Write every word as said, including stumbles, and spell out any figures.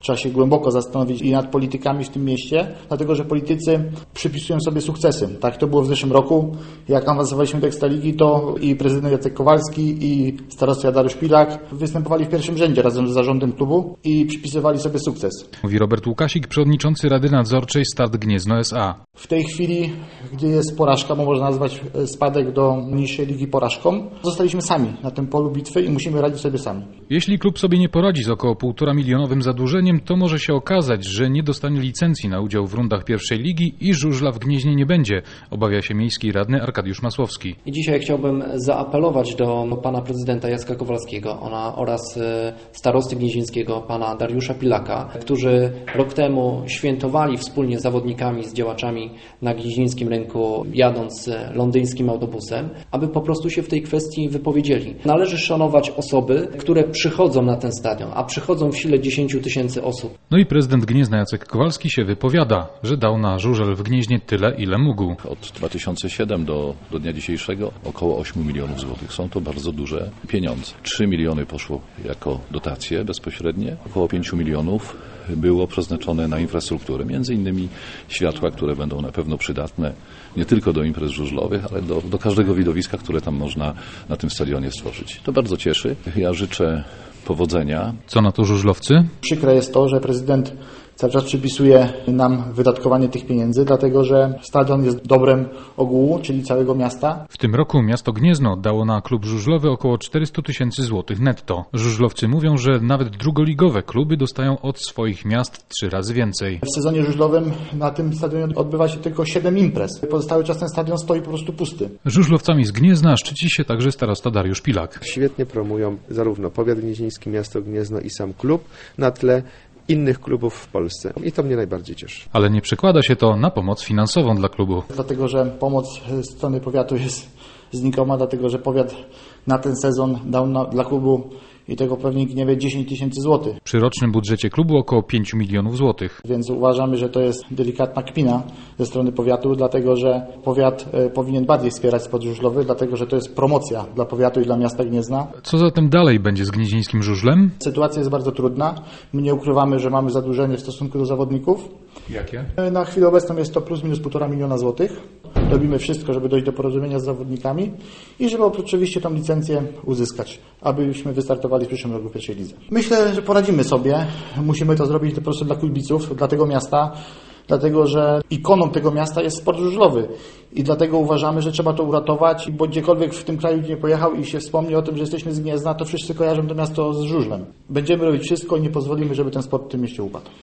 Trzeba się głęboko zastanowić i nad politykami w tym mieście, dlatego że politycy przypisują sobie sukcesy. Tak to było w zeszłym roku. Jak awansowaliśmy do Ekstraligi, to i prezydent Jacek Kowalski, i starosta Dariusz Pilak występowali w pierwszym rzędzie razem z zarządem klubu i przypisywali sobie sukces. Mówi Robert Łukasik, przewodniczący Rady Nadzorczej Start Gniezno S A. W tej chwili, gdy jest porażka, bo można nazwać spadek do niższej ligi porażką, zostaliśmy sami na tym polu bitwy i musimy radzić sobie sami. Jeśli klub sobie nie poradzi z około półtora milionowym zadłużeniem, to może się okazać, że nie dostanie licencji na udział w rundach pierwszej ligi i żużla w Gnieźnie nie będzie, obawia się miejski radny Arkadiusz Masłowski. I dzisiaj chciałbym zaapelować do pana prezydenta Jacka Kowalskiego ona, oraz starosty gnieźnieńskiego pana Dariusza Pilaka, którzy rok temu świętowali wspólnie z zawodnikami, z działaczami na gnieźnieńskim rynku, jadąc londyńskim autobusem, aby po prostu się w tej kwestii wypowiedzieli. Należy szanować osoby, które przychodzą na ten stadion, a przychodzą w sile dziesięć tysięcy osób. No i prezydent Gniezna Jacek Kowalski się wypowiada, że dał na żużel w Gnieźnie tyle, ile mógł. Od dwa tysiące siódmego do, do dnia dzisiejszego około ośmiu milionów złotych. Są to bardzo duże pieniądze. trzy miliony poszło jako dotacje bezpośrednie, około pięć milionów było przeznaczone na infrastrukturę, między innymi światła, które będą na pewno przydatne nie tylko do imprez żużlowych, ale do, do każdego widowiska, które tam można na tym stadionie stworzyć. To bardzo cieszy. Ja życzę powodzenia. Co na to żużlowcy? Przykre jest to, że prezydent cały czas przypisuje nam wydatkowanie tych pieniędzy, dlatego że stadion jest dobrem ogółu, czyli całego miasta. W tym roku miasto Gniezno dało na klub żużlowy około czterysta tysięcy złotych netto. Żużlowcy mówią, że nawet drugoligowe kluby dostają od swoich miast trzy razy więcej. W sezonie żużlowym na tym stadionie odbywa się tylko siedem imprez. Pozostały czas ten stadion stoi po prostu pusty. Żużlowcami z Gniezna szczyci się także starosta Dariusz Pilak. Świetnie promują zarówno powiat gnieźnieński, miasto Gniezno i sam klub na tle innych klubów w Polsce. I to mnie najbardziej cieszy. Ale nie przekłada się to na pomoc finansową dla klubu. Dlatego, że pomoc z strony powiatu jest znikoma, dlatego że powiat na ten sezon dał na, dla klubu i tego pewnie nikt nie wie dziesięć tysięcy złotych. Przy rocznym budżecie klubu około pięć milionów złotych. Więc uważamy, że to jest delikatna kpina ze strony powiatu, dlatego że powiat e, powinien bardziej wspierać sport żużlowy, dlatego że to jest promocja dla powiatu i dla miasta Gniezna. Co zatem dalej będzie z gnieźnieńskim żużlem? Sytuacja jest bardzo trudna. My nie ukrywamy, że mamy zadłużenie w stosunku do zawodników. Jakie? Na chwilę obecną jest to plus minus półtora miliona złotych. Robimy wszystko, żeby dojść do porozumienia z zawodnikami i żeby oczywiście tą licencję uzyskać, abyśmy wystartowali w przyszłym roku w pierwszej lidze. Myślę, że poradzimy sobie. Musimy to zrobić po prostu dla kibiców, dla tego miasta, dlatego że ikoną tego miasta jest sport żużlowy i dlatego uważamy, że trzeba to uratować, bo gdziekolwiek w tym kraju nie pojechał i się wspomni o tym, że jesteśmy z Gniezna, to wszyscy kojarzą to miasto z żużlem. Będziemy robić wszystko i nie pozwolimy, żeby ten sport w tym mieście upadł.